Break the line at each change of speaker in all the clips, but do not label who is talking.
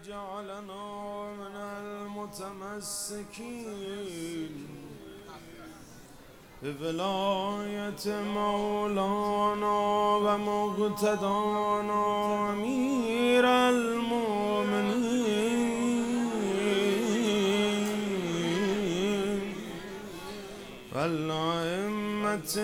جعلنا من المتمسكين بولاية مولانا ومقتدانا أمير المؤمنين والأئمة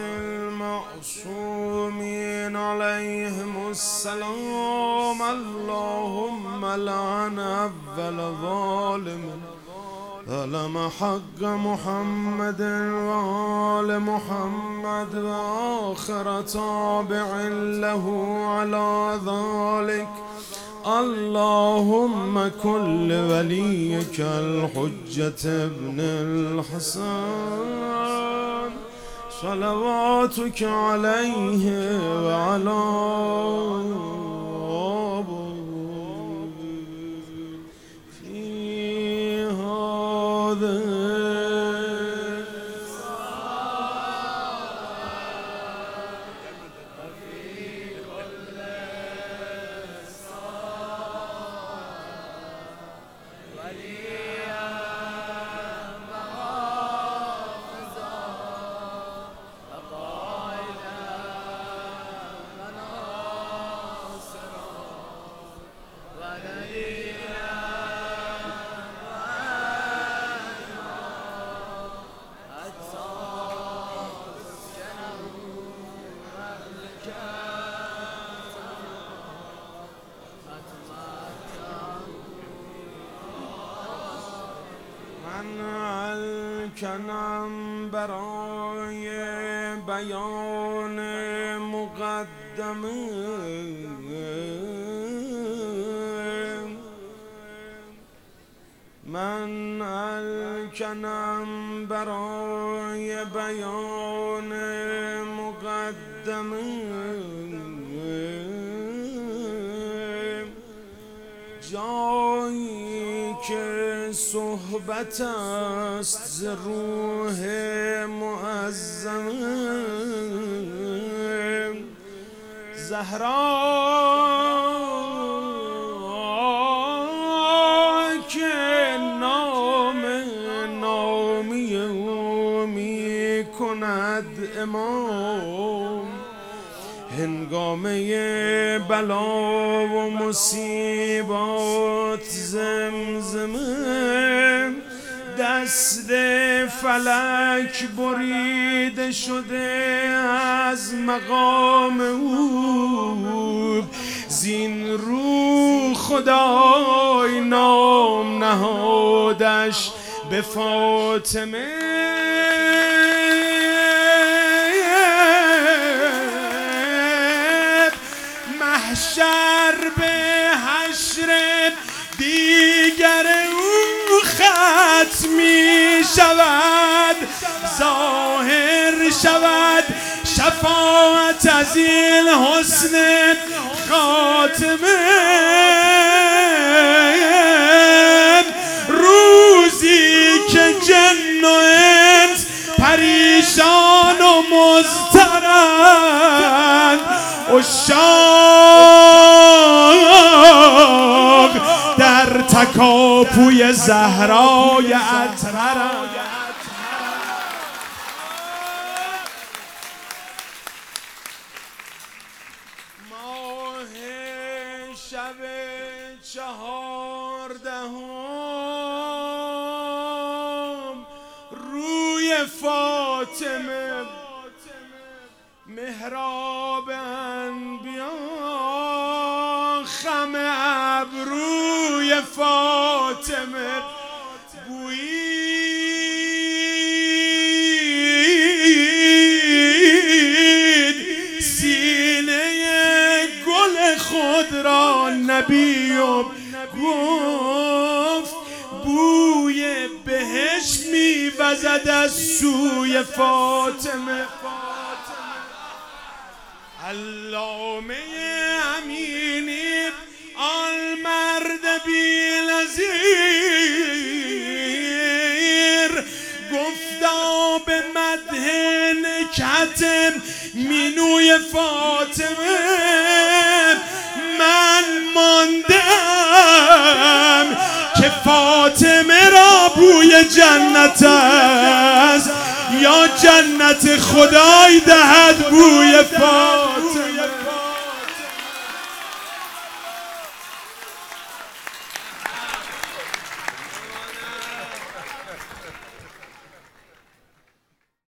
المعصومين عليهم السلام. اللهم لعن أول ظالم ظلم حق محمد وآل محمد وآخر تابع له على ذلك. اللهم كن لوليك الحجة ابن الحسن صلواتك عليه وعلى کنم برای بیان مقدمه من الکنم برای بیان مقدمه جایی که صحبت است ز روح معظمه زهرا که نام نامی او می کند امام هنگامه بلا و مصیبات زمزمه دست فلک بریده شده از مقام او زین رو خدای نام نهادش به فاطمه محشر به حشر دیگر او ختم می شود ظاهر شود شفاعت از این حسن خاتمه روزی که جن و انس پریشان و مضطرند عشاق در تکاپوی زهرای اطهر ماه شب 14 روی فاطمه محراب انبیا خم ابروی فاطمه بویید سینه گل خود را نبی گفت بوی بهشت می‌وزد از سوی فاطمه علامه امینی آن مرد بی‌نظیر گفتا به مدح نکهت مینوی فاطمه من ماندم فاطمه را بوی جنت است، یا جنت خدای دهد